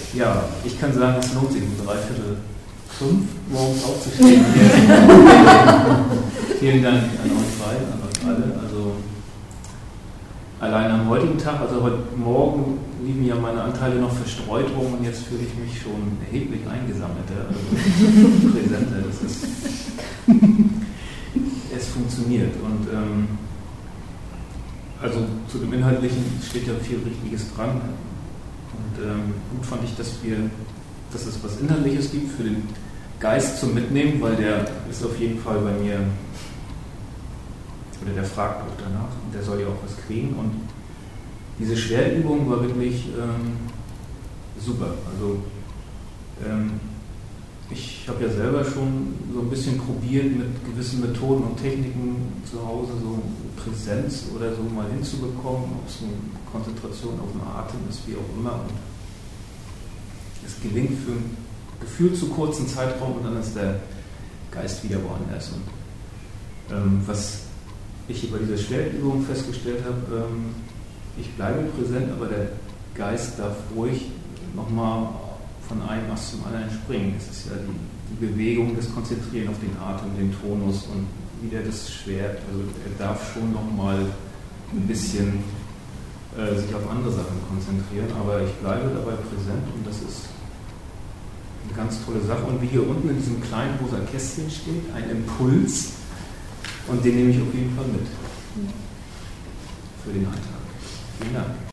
Ja, ich kann sagen, es lohnt sich um 4:45 morgens aufzustehen. Vielen Dank an euch beiden, an euch alle. Also allein am heutigen Tag, also heute Morgen liegen ja meine Anteile noch verstreut rum und jetzt fühle ich mich schon erheblich eingesammelt. Also präsenter, das ist es funktioniert. Und also zu dem Inhaltlichen steht ja viel Richtiges dran. Und gut fand ich, dass es was Inhaltliches gibt für den Geist zum Mitnehmen, weil der ist auf jeden Fall bei mir, oder der fragt auch danach, und der soll ja auch was kriegen. Und diese Schwerübung war wirklich super. Also ich habe ja selber schon so ein bisschen probiert, mit gewissen Methoden und Techniken zu Hause so Präsenz oder so mal hinzubekommen, ob es eine Konzentration auf den Atem ist, wie auch immer. Und es gelingt für ein Gefühl zu kurzen Zeitraum und dann ist der Geist wieder woanders. Und was ich hier bei dieser Schwerübung festgestellt habe, ich bleibe präsent, aber der Geist darf ruhig nochmal von einem Ast zum anderen springen. Es ist ja die Bewegung, das Konzentrieren auf den Atem, den Tonus und wieder das Schwert. Also er darf schon nochmal ein bisschen sich auf andere Sachen konzentrieren, aber ich bleibe dabei präsent und das ist eine ganz tolle Sache. Und wie hier unten in diesem kleinen rosa Kästchen steht, ein Impuls und den nehme ich auf jeden Fall mit für den Alltag. Vielen Dank.